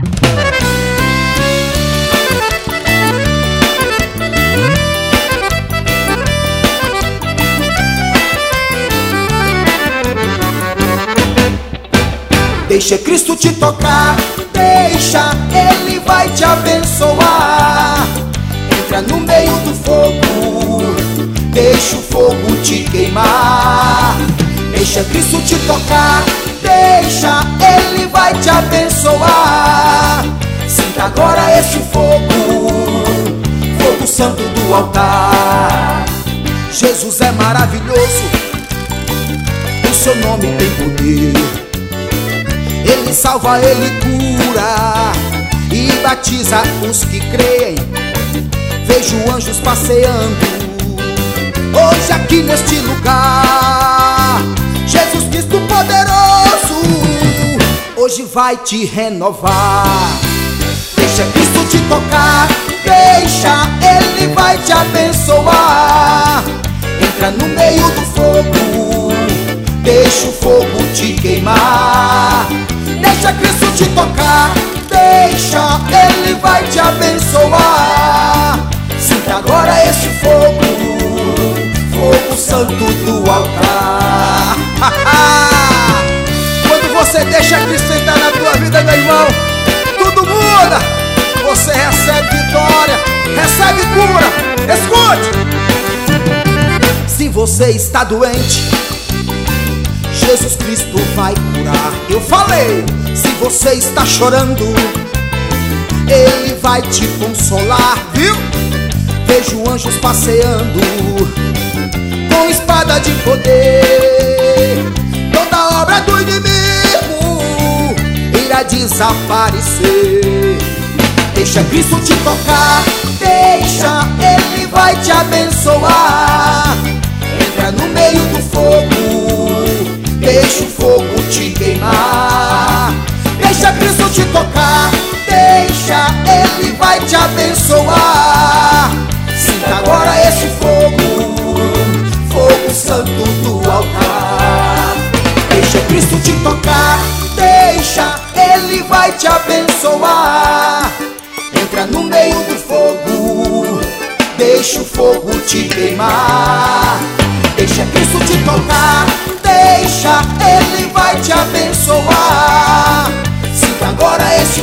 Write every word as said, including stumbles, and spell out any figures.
Deixa Cristo te tocar, deixa, Ele vai te abençoar. Entra no meio do fogo, deixa o fogo te queimar. Deixa Cristo te tocar, deixa, Ele vai te abençoar. Sinta agora esse fogo, fogo santo do altar. Jesus é maravilhoso, o seu nome tem poder. Ele salva, Ele cura e batiza os que creem. Vejo anjos passeando hoje aqui neste lugar. Jesus Cristo poderoso hoje vai te renovar. Deixa Cristo te tocar, deixa, Ele vai te abençoar. Entra no meio do fogo, deixa o fogo te queimar. Deixa Cristo te tocar, deixa, Ele vai te abençoar. Sinta agora esse fogo, fogo santo do altar. Quando você deixa Cristo entrar na tua vida, meu irmão, tudo muda. Você recebe vitória, recebe cura. Escute! Se você está doente, Jesus Cristo vai curar. Eu falei, se você está chorando, Ele vai te consolar, viu? Vejo anjos passeando com espada de poder. Toda obra do inimigo irá desaparecer. Deixa Cristo te tocar, deixa, Ele vai te abençoar. Entra no meio do fogo, deixa o fogo te queimar. Deixa Cristo te tocar, deixa, Ele vai te abençoar. Sinta agora esse fogo, fogo santo do altar. Deixa Cristo te tocar, deixa, Ele vai te abençoar. Entra no meio do fogo, deixa o fogo te queimar. Deixa Cristo te tocar, deixa, Ele vai te abençoar. Sinta agora esse